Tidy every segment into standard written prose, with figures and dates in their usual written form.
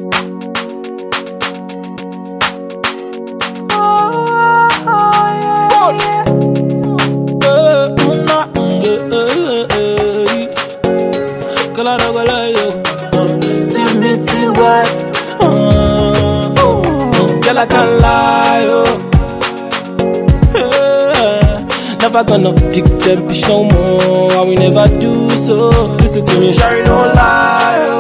Still meeting what? Girl, I can't lie, never gonna dig them bitch no more. I will never do so. Listen to me, Shari, don't lie,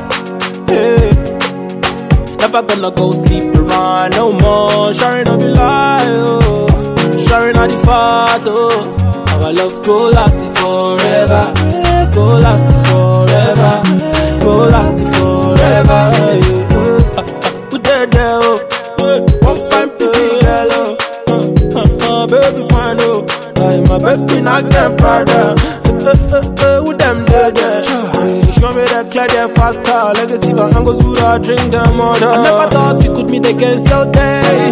never gonna go sleep around no more. Shari, don't be lie, Shari, not the fault, our love go last forever. Go last forever. Go last forever. Who dead there, one fine pretty girl, baby fine, my baby not getting prouder. Who them dead there? Show me that clear there faster. Legacy but I'm gonna shoot or drink them all. I never thought we could meet again so day.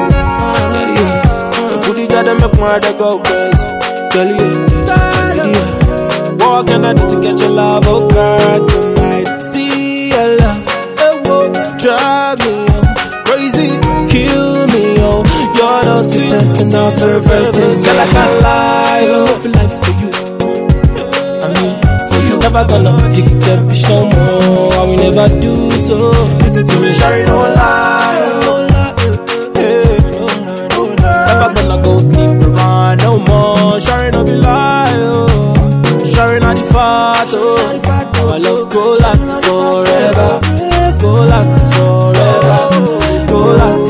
Put it down and make my head go crazy. Tell you, what can I do to get your love, oh girl, tonight? See your love, it won't drive me crazy, kill me, oh. You're the sweetest and the perfect. Girl, I can't lie, I feel like for you. I mean, for you. Never gonna dig them bitch no more. I will never do so. Listen to me, Shari, don't lie. Never gonna go sleep around no more. Shari, don't be lie, Shari, not the fault, our love go last forever. Go last forever. Go last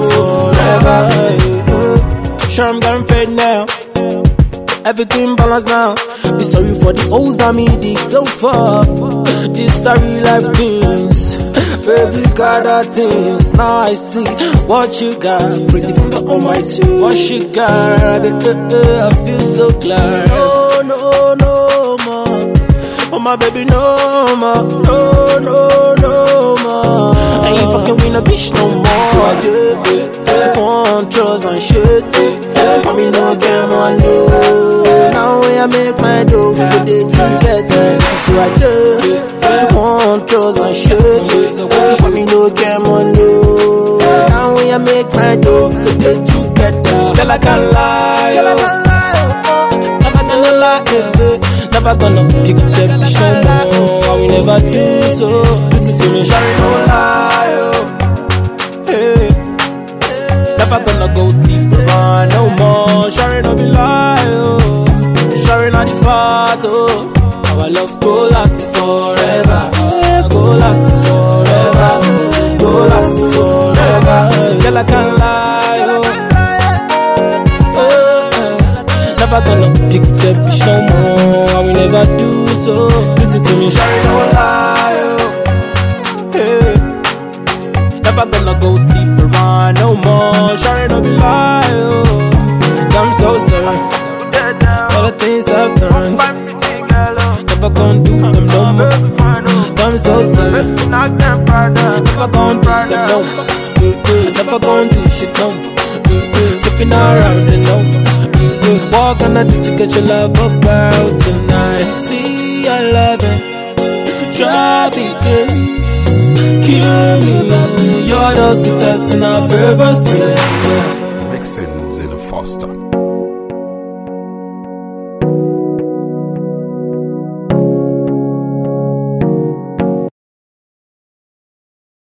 forever. Sure, I'm getting paid now. Everything balanced now. Be sorry for the O's I me dig so far. These are real life things. Baby got our things. Now I see what you got. Pretty from the Almighty. What she got, I feel so glad. No more. Oh my baby, no more. No more. I ain't fucking with a bitch no more. So I did want trust and shit. Mommy no get more no. Now when I make my dough, we go day together. So I did want trust and shit. Mommy no get more no. Now when I make my dough, we go day together. Girl, I can't lie. Never gonna lie. Never gonna dig them bitch no more. I will never do so. Listen to me, Shari, don't lie, never gonna go sleep around no more. Shari, don't be lie, Shari, not the fault, our love go last forever. Go last forever. Go last forever. Girl, I can't lie, never gonna dig them bitch no more. I will never do so. Listen to me, Shari, don't lie, never gonna go sleep around no more. Shari, don't be lie, I'm so sorry. All the things I've done, never gonna do them no more. I'm so sorry. Never gonna do them no more. Never gonna do shit no more. Flipping around and no more. What can I do to get your love up out tonight? See, I love it. Drive me crazy. Kill me, you're the sweetest and I've ever seen. Mixing Zilla Foster.